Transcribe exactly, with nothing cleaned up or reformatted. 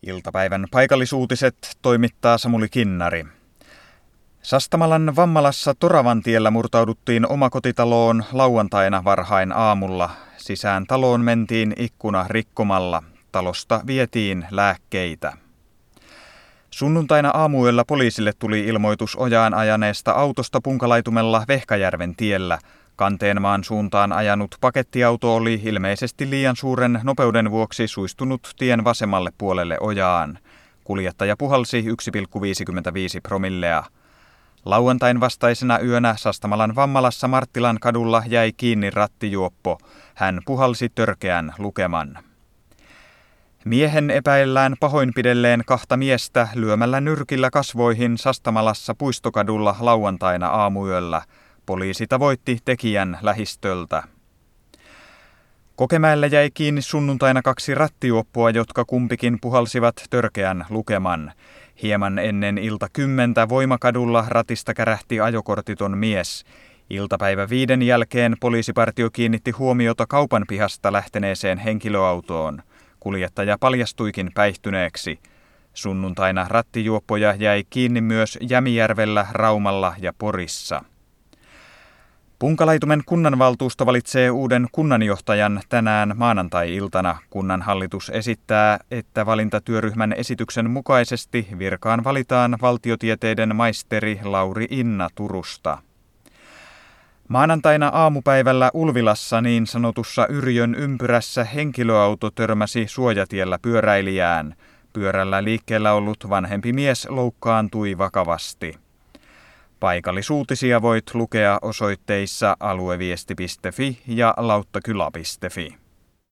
Iltapäivän paikallisuutiset toimittaa Samuli Kinnari. Sastamalan Vammalassa Toravantiellä murtauduttiin omakotitaloon lauantaina varhain aamulla. Sisään taloon mentiin ikkuna rikkomalla. Talosta vietiin lääkkeitä. Sunnuntaina aamuyöllä poliisille tuli ilmoitus ojaan ajaneesta autosta Punkalaitumella Vehkajärven tiellä. Kanteenmaan suuntaan ajanut pakettiauto oli ilmeisesti liian suuren nopeuden vuoksi suistunut tien vasemmalle puolelle ojaan. Kuljettaja puhalsi yksi pilkku viisikymmentäviisi promillea. Lauantain vastaisena yönä Sastamalan Vammalassa Marttilan kadulla jäi kiinni rattijuoppo. Hän puhalsi törkeän lukeman. Miehen epäillään pahoinpidelleen kahta miestä lyömällä nyrkillä kasvoihin Sastamalassa Puistokadulla lauantaina aamuyöllä. Poliisi tavoitti tekijän lähistöltä. Kokemäellä jäi kiinni sunnuntaina kaksi rattijuoppoa, jotka kumpikin puhalsivat törkeän lukeman. Hieman ennen ilta kymmentä Voimakadulla ratista kärähti ajokortiton mies. Iltapäivä viiden jälkeen poliisipartio kiinnitti huomiota kaupan pihasta lähteneeseen henkilöautoon. Kuljettaja paljastuikin päihtyneeksi. Sunnuntaina rattijuoppoja jäi kiinni myös Jämijärvellä, Raumalla ja Porissa. Punkalaitumen kunnanvaltuusto valitsee uuden kunnanjohtajan tänään maanantai-iltana. Kunnanhallitus esittää, että valintatyöryhmän esityksen mukaisesti virkaan valitaan valtiotieteiden maisteri Lauri Inna Turusta. Maanantaina aamupäivällä Ulvilassa niin sanotussa Yrjön ympyrässä henkilöauto törmäsi suojatiellä pyöräilijään. Pyörällä liikkeellä ollut vanhempi mies loukkaantui vakavasti. Paikallisuutisia voit lukea osoitteissa alueviesti piste fi ja lauttakyla piste fi.